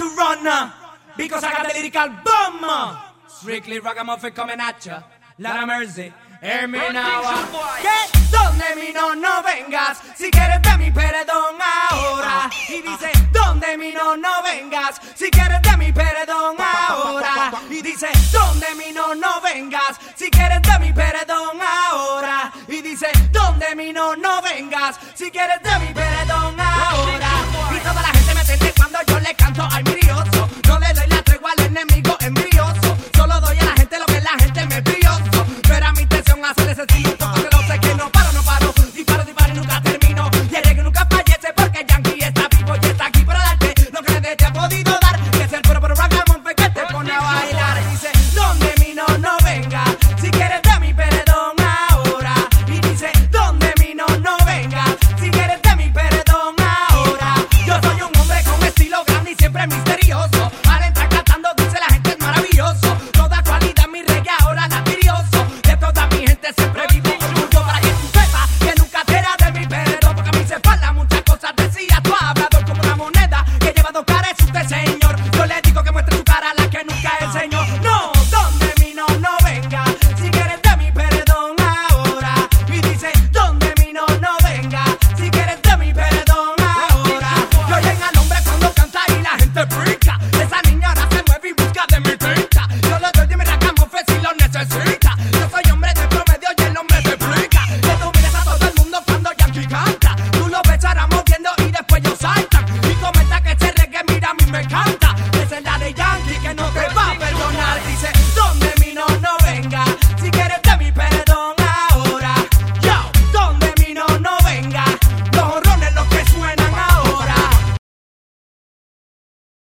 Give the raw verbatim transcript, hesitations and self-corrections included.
to run, uh, because I got the lyrical bomb. uh. Strictly ragamuffin coming at ya. Lot of mercy. Hear me now. uh. Que donde mi no no vengas, si quieres de mi perdón ahora. Y dice, donde mi no no vengas, si quieres de mi perdón ahora. Y dice, donde mi no no vengas, si quieres de mi perdón ahora. Y dice, donde mi no no vengas, si quieres de mi perdón ahora. Y toda la gente me entiende cuando yo le canto al mirioso. No le doy la tregua al enemigo envidioso. Solo doy a la gente lo que la gente me brioso. Pero a mi intención hacer ese estilo, porque lo sé que no paro, no paro. Disparo, disparo y nunca termino. Y el reggae nunca fallece porque Yankee está vivo y está aquí para darte lo que nadie te ha podido dar. Que es el puro, pero ragamuffin que te pone a bailar. Y dice, donde mi no no venga, si quieres de mi perdón ahora. Y dice, donde mi no no venga, si quieres de mi perdón ahora. Yo soy un hombre con estilo grande y siempre misterioso. Al entrar cantando dice la gente es maravilloso. Toda cualidad mi reggae ahora latirioso. De toda mi gente siempre vivo orgullo. Para que tú sepas que nunca te era de mi perdón. Porque a mí se falta muchas cosas. Decía tu hablador como una moneda que lleva dos caras. Es usted señor. Yo le digo que muestre su cara la que nunca enseñó. No, donde mi no no venga, si quieres de mi perdón ahora. Y dice, donde mi no no venga, si quieres de mi perdón ahora. Yo oyen al hombre cuando canta y la gente freak.